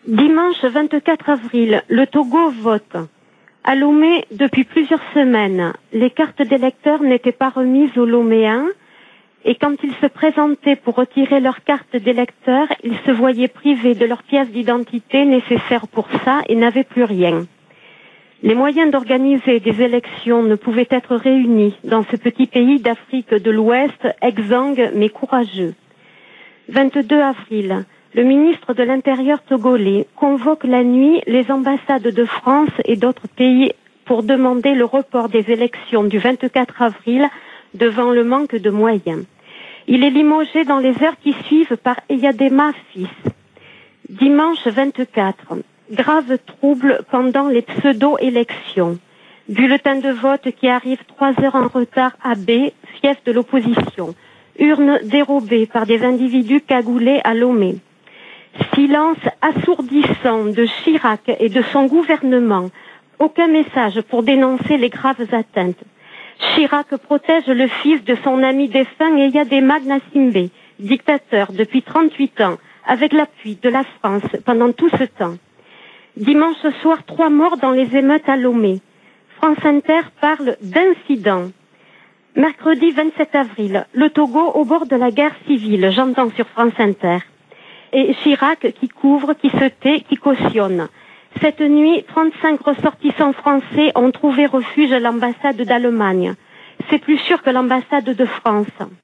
Dimanche 24 avril, le Togo vote. À Lomé, depuis plusieurs semaines, les cartes d'électeurs n'étaient pas remises aux Loméens et quand ils se présentaient pour retirer leurs cartes d'électeurs, ils se voyaient privés de leurs pièces d'identité nécessaires pour ça et n'avaient plus rien. Les moyens d'organiser des élections ne pouvaient être réunis dans ce petit pays d'Afrique de l'Ouest, exsangue mais courageux. 22 avril, le ministre de l'Intérieur togolais convoque la nuit les ambassades de France et d'autres pays pour demander le report des élections du 24 avril devant le manque de moyens. Il est limogé dans les heures qui suivent par Eyadema fils. Dimanche 24, grave trouble pendant les pseudo-élections. Bulletin de vote qui arrive 3 heures en retard à B, fief de l'opposition. Urne dérobée par des individus cagoulés à Lomé. Silence assourdissant de Chirac et de son gouvernement. Aucun message pour dénoncer les graves atteintes. Chirac protège le fils de son ami défunt Eyadema Gnassingbé, dictateur depuis 38 ans, avec l'appui de la France pendant tout ce temps. Dimanche soir, 3 morts dans les émeutes à Lomé. France Inter parle d'incident. Mercredi 27 avril, le Togo au bord de la guerre civile, j'entends sur France Inter. Et Chirac qui couvre, qui se tait, qui cautionne. Cette nuit, 35 ressortissants français ont trouvé refuge à l'ambassade d'Allemagne. C'est plus sûr que l'ambassade de France.